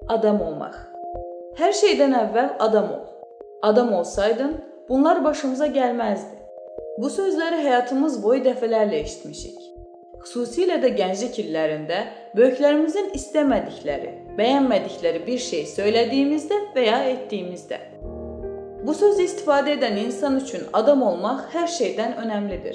Adam olmaq. Hər şeydən əvvəl adam ol. Adam olsaydın, bunlar başımıza gəlməzdi. Bu sözləri həyatımız boyu dəfələrlə eşitmişik. Xüsusilə də gənclik illərində böyüklərimizin istəmədikləri, bəyənmədikləri bir şey söylədiyimizdə və ya etdiyimizdə. Bu sözü istifadə edən insan üçün adam olmaq hər şeydən önəmlidir.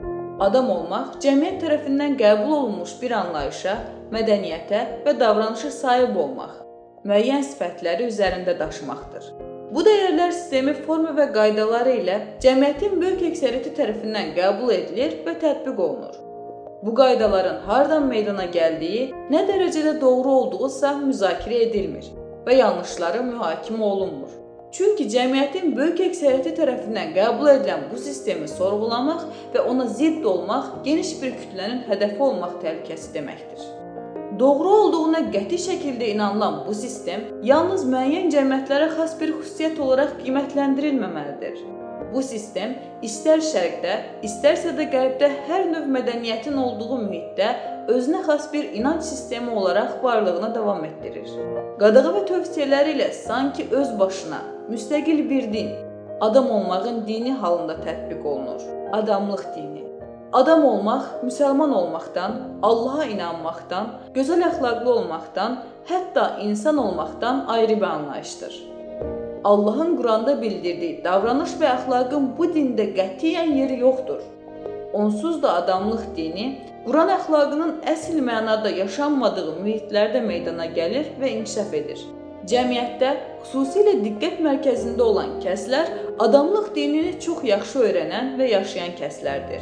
Adam olmaq cəmiyyət tərəfindən qəbul olunmuş bir anlayışa, mədəniyyətə və davranışa sahib olmaq, müəyyən sifətləri üzərində daşımaqdır. Bu dəyərlər sistemi forma və qaydaları ilə cəmiyyətin böyük əksəriyyəti tərəfindən qəbul edilir və tətbiq olunur. Bu qaydaların hardan meydana gəldiyi, nə dərəcədə doğru olduğusa müzakirə edilmir və yanlışları mühakimə olunmur. Çünki cəmiyyətin böyük əksəriyyəti tərəfindən qəbul edilən bu sistemi sorğulamaq və ona zidd olmaq geniş bir kütlənin hədəfi olmaq təhlükəsi deməkdir. Doğru olduğuna qəti şəkildə inanılan bu sistem yalnız müəyyən cəmiyyətlərə xas bir xüsusiyyət olaraq qiymətləndirilməməlidir. Bu sistem istər şərqdə, istərsə də qərbdə hər növ mədəniyyətin olduğu mühitdə özünə xas bir inanc sistemi olaraq varlığına davam etdirir. Qadağa və tövsiyələri ilə sanki öz başına müstəqil bir din, adam olmağın dini halında tətbiq olunur. Adamlıq dini. Adam olmaq, müsəlman olmaqdan, Allaha inanmaqdan, gözəl əxlaqlı olmaqdan, hətta insan olmaqdan ayrı bir anlayışdır. Allahın Quranda bildirdiyi davranış və əxlaqın bu dində qətiyyən yeri yoxdur. Onsuz da adamlıq dini, Quran əxlaqının əsl mənada yaşanmadığı mühitlərdə meydana gəlir və inkişaf edir. Cəmiyyətdə, xüsusilə diqqət mərkəzində olan kəslər adamlıq dinini çox yaxşı öyrənən və yaşayan kəslərdir.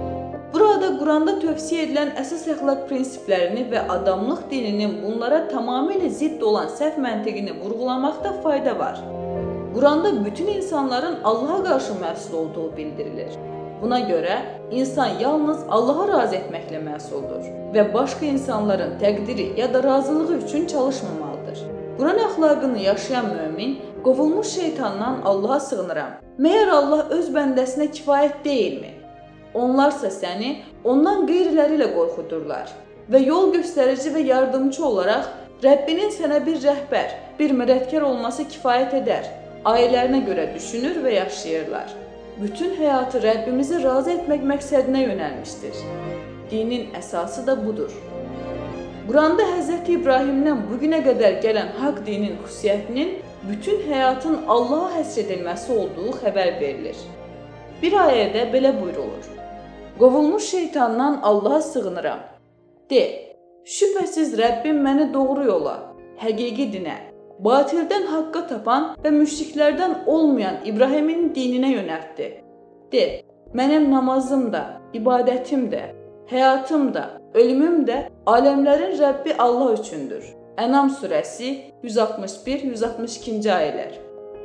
Burada Quranda tövsiyə edilən əsas əxlaq prinsiplərini və adamlıq dininin bunlara tamamilə zidd olan səhv məntiqini vurğulamaqda fayda var. Quranda bütün insanların Allaha qarşı məsul olduğu bildirilir. Buna görə insan yalnız Allaha razı etməklə məsuldur və başqa insanların təqdiri ya da razılığı üçün çalışmamalıdır. Quran əxlaqını yaşayan mömin, qovulmuş şeytandan Allaha sığınıram. Məyər Allah öz bəndəsinə kifayət deyilmi? Onlarsa səni ondan qeyriləri ilə qorxudurlar və yol göstərici və yardımcı olaraq Rəbbinin sənə bir rəhbər, bir mədədkar olması kifayət edər. Ailələrinə görə düşünür və yaşayırlar. Bütün həyatı Rəbbimizi razı etmək məqsədinə yönəlmişdir. Dinin əsası da budur. Quranda Hz. İbrahimdən bugünə qədər gələn haqq dinin xüsusiyyətinin bütün həyatın Allaha həsr edilməsi olduğu xəbər verilir. Bir ayədə belə buyrulur. Qovulmuş şeytandan Allaha sığınıram. De, şübhəsiz Rəbbim məni doğru yola, həqiqi dinə, batildən haqqa tapan və müşriklərdən olmayan İbrahimin dininə yönəltdi. De, mənim namazım da, ibadətim də, həyatım da, ölümüm də aləmlərin Rəbbi Allah üçündür. Ənam surəsi 161-162-ci ayələr.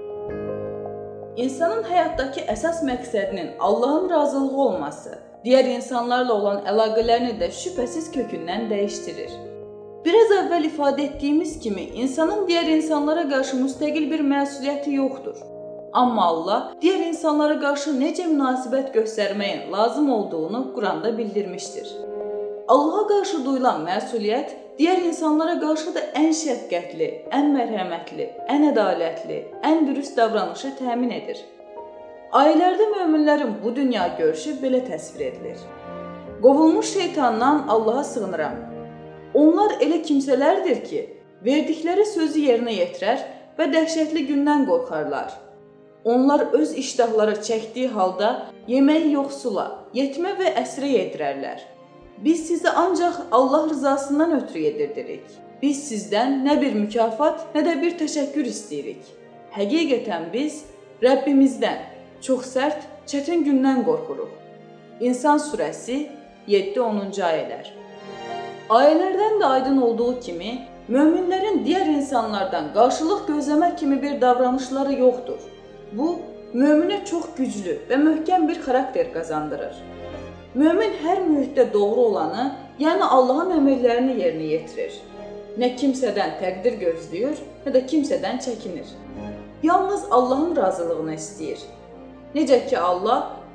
İnsanın həyatdakı əsas məqsədinin Allahın razılığı olması, digər insanlarla olan əlaqələrini də şübhəsiz kökündən dəyişdirir. Biraz əvvəl ifadə etdiyimiz kimi, insanın digər insanlara qarşı müstəqil bir məsuliyyəti yoxdur. Amma Allah digər insanlara qarşı necə münasibət göstərməyin lazım olduğunu Quranda bildirmişdir. Allaha qarşı duyulan məsuliyyət digər insanlara qarşı da ən şəfqətli, ən mərhəmətli, ən ədalətli, ən dürüst davranışı təmin edir. Ayələrdə möminlərin bu dünya görüşü belə təsvir edilir. Qovulmuş şeytandan Allaha sığınıram. Onlar elə kimsələrdir ki, verdikləri sözü yerinə yetirər və dəhşətli gündən qorxarlar. Onlar öz iştahları çəkdiyi halda yeməyi yoxsula, yetimə və əsirə yedirərlər. Biz sizi ancaq Allah rızasından ötürü yedirdirik. Biz sizdən nə bir mükafat, nə də bir təşəkkür istəyirik. Həqiqətən biz Rəbbimizdən çox sərt, çətin gündən qorxuruq. İnsan surəsi 7-10-cu ayələr. Ayələrdən də aydın olduğu kimi, möminlərin digər insanlardan qarşılıq gözləmək kimi bir davranışları yoxdur. Bu, möminə çox güclü və möhkəm bir xarakter qazandırır. Mömin hər mühitdə doğru olanı, yəni Allahın əmrlərini yerinə yetirir. Nə kimsədən təqdir gözləyir, nə də kimsədən çəkinir. Yalnız Allahın razılığını istəyir. Necə ki Allah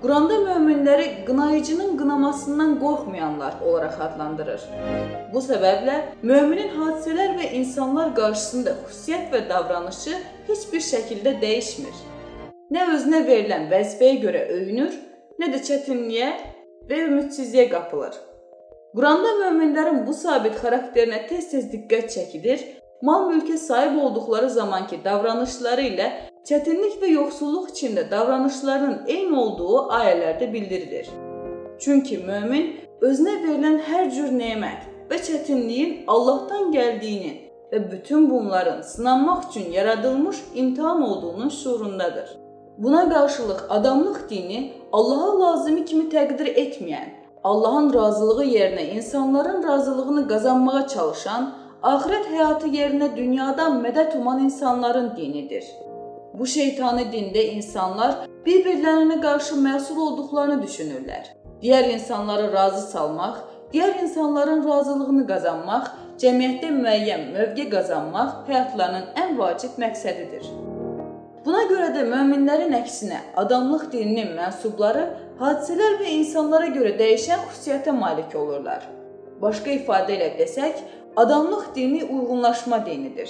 Quranda möminləri qınayıcının qınamasından qorxmayanlar olaraq adlandırır. Bu səbəblə möminin hadisələr və insanlar qarşısında xüsusiyyət və davranışı heç bir şəkildə dəyişmir. Nə özünə verilən vəzifəyə görə öyünür, nə də çətinliyə və ümidsizliyə qapılır. Quranda möminlərin bu sabit xarakterinə tez-tez diqqət çəkilir, mal-mülkə sahib olduqları zamanki davranışları ilə çətinlik və yoxsulluq içində davranışlarının eyni olduğu ayələrdə bildirilir. Çünki mömin özünə verilən hər cür nemət və çətinliyin Allahdan gəldiyini və bütün bunların sınanmaq üçün yaradılmış imtahan olduğunun şuurundadır. Buna qarşılıq adamlıq dini Allaha lazımi kimi təqdir etməyən, Allahın razılığı yerinə insanların razılığını qazanmağa çalışan, axirət həyatı yerinə dünyadan mədət uman insanların dinidir. Bu şeytani dində insanlar bir-birlərinə qarşı məsul olduqlarını düşünürlər. Digər insanları razı salmaq, digər insanların razılığını qazanmaq, cəmiyyətdə müəyyən mövqe qazanmaq həyatlarının ən vacib məqsədidir. Buna görə də möminlərin əksinə adamlıq dininin mənsubları hadisələr və insanlara görə dəyişən xüsusiyyətə malik olurlar. Başqa ifadə ilə desək, adamlıq dini uyğunlaşma dinidir.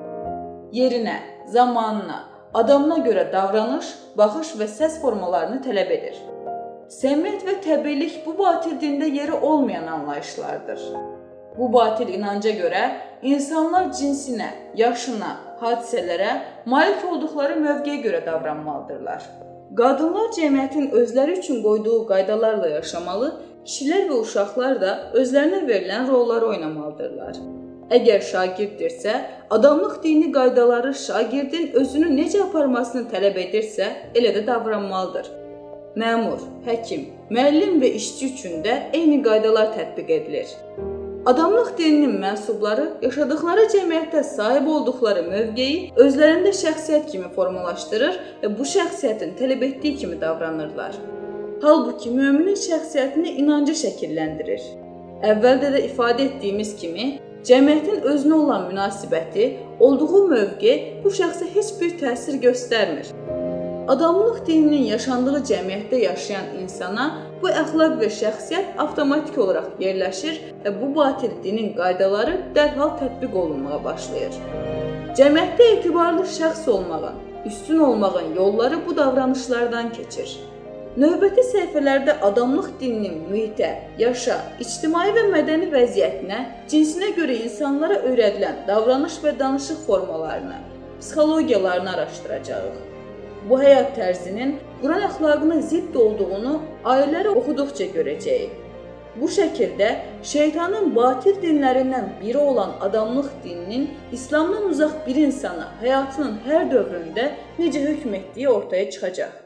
Yerinə, zamanına, adamına görə davranış, baxış və səs formalarını tələb edir. Səmiyyət və təbiilik bu batil dində yeri olmayan anlayışlardır. Bu batil inanca görə insanlar cinsinə, yaşına, hadisələrə, malik olduqları mövqeyə görə davranmalıdırlar. Qadınlar cəmiyyətin özləri üçün qoyduğu qaydalarla yaşamalı, kişilər və uşaqlar da özlərinə verilən rolları oynamalıdırlar. Əgər şagirdirsə, adamlıq dini qaydaları şagirdin özünü necə aparmasını tələb edirsə, elə də davranmalıdır. Məmur, həkim, müəllim və işçi üçün də eyni qaydalar tətbiq edilir. Adamlıq dininin mənsubları yaşadıqları cəmiyyətdə sahib olduqları mövqeyi özlərində şəxsiyyət kimi formalaşdırır və bu şəxsiyyətin tələb etdiyi kimi davranırlar. Halbuki müminin şəxsiyyətini inancı şəkilləndirir. Əvvəldə də ifadə etdiyimiz kimi, cəmiyyətin özünə olan münasibəti, olduğu mövqe bu şəxsə heç bir təsir göstərmir. Adamlıq dininin yaşandığı cəmiyyətdə yaşayan insana bu əxlaq və şəxsiyyət avtomatik olaraq yerləşir və bu batil dinin qaydaları dərhal tətbiq olunmağa başlayır. Cəmiyyətdə etibarlı şəxs olmağın, üstün olmağın yolları bu davranışlardan keçir. Növbəti səhifələrdə adamlıq dininin mühitə, yaşa, ictimai və mədəni vəziyyətinə, cinsinə görə insanlara öyrədilən davranış və danışıq formalarını, psixologiyalarını araşdıracağıq. Bu həyat tərzinin Quran əxlaqına zidd olduğunu ayələri oxuduqca görəcəyik. Bu şəkildə şeytanın batil dinlərindən biri olan adamlıq dininin İslamdan uzaq bir insana həyatının hər dövründə necə hökm etdiyi ortaya çıxacaq.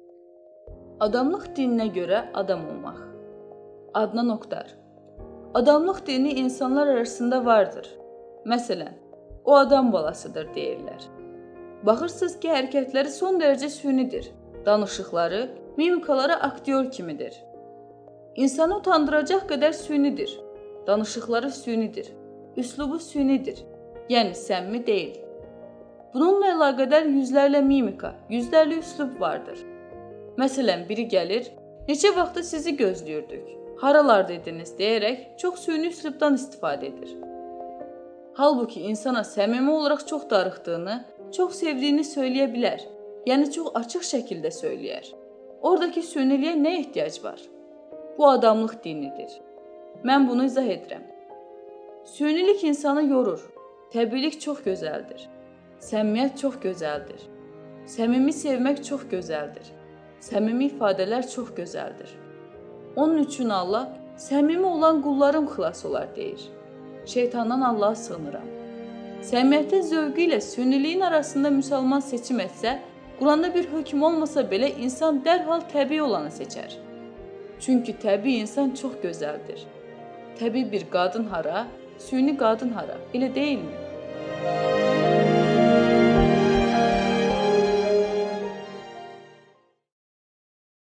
Adamlıq dininə görə adam olmaq. Adnan Oktar. Adamlıq dini insanlar arasında vardır. Məsələn, o adam balasıdır deyirlər. Baxırsınız ki, hərəkətləri son dərəcə sünidir. Danışıqları, mimikaları aktyor kimidir. İnsanı utandıracaq qədər sünidir. Danışıqları sünidir. Üslubu sünidir. Yəni səmimi deyil. Bununla əlaqədar yüzlərlə mimika, yüzlərlə üslub vardır. Məsələn, biri gəlir, neçə vaxtı sizi gözləyirdik, haralardaydınız deyərək çox süni üslubdan istifadə edir. Halbuki insana səmimi olaraq çox darıxdığını, çox sevdiyini söyləyə bilər, yəni çox açıq şəkildə söyləyər. Oradakı süniliyə nə ehtiyac var? Bu adamlıq dinidir. Mən bunu izah edirəm. Sünilik insanı yorur. Təbiilik çox gözəldir. Səmimiyyət çox gözəldir. Səmimi sevmək çox gözəldir. Səmimi ifadələr çox gözəldir. Onun üçün Allah, səmimi olan qullarım xilas olar deyir. Şeytandan Allaha sığınıram. Səmimiyyətin zövqü ilə sünniliyin arasında müsəlman seçim etsə, Quranda bir hökm olmasa belə insan dərhal təbii olanı seçər. Çünki təbii insan çox gözəldir. Təbii bir qadın hara, süni qadın hara, elə deyilmi?